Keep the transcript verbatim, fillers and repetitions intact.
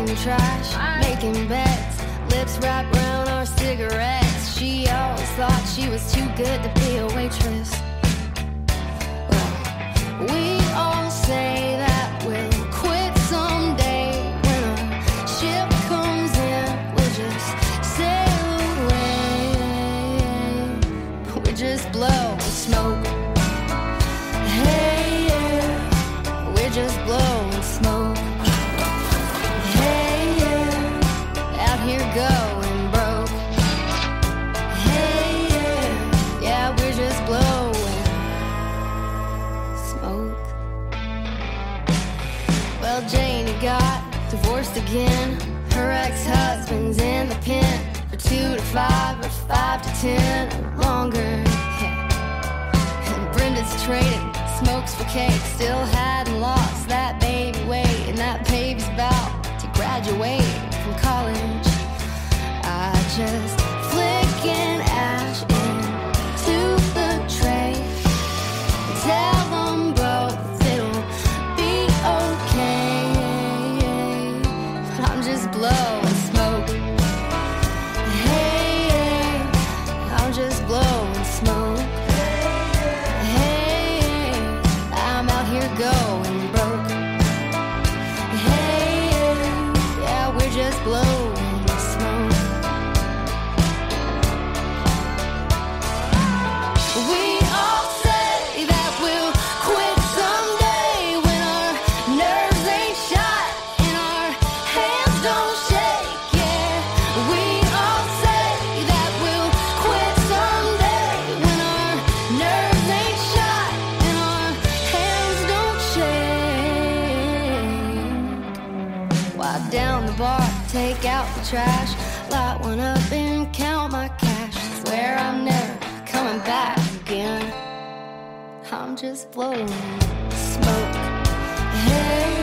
talking trash, making bets, lips wrapped around our cigarettes. She always thought she was too good to be a waitress. Well, we all say that we'll quit someday. When our ship comes in, we'll just sail away. We just blow and smoke. Hey, yeah, we're just blowing smoke. Hey, yeah, out here going broke. Hey, yeah, yeah, we're just blowing smoke. Well, Janie got divorced again. Her ex-husband's in the pen for two to five or five to ten or longer. Yeah. And Brenda's traded smokes for cake, still hadn't lost that baby weight, and that baby's about to graduate from college. I just flick an ash into the tray and tell them both it'll be okay. I'm just blowing smoke. Hey, I'm just blowing smoke. Going broke. Hey, yeah, we're just blowing smoke. We all say that we'll quit someday when our nerves ain't shot and our hands don't shake. Yeah, we all say that we'll quit someday when our nerves ain't shot and our hands don't shake. Wipe down the bar, take out the trash, light one up and count my cash. Swear I'm never coming back again. I'm just blowing smoke. Hey.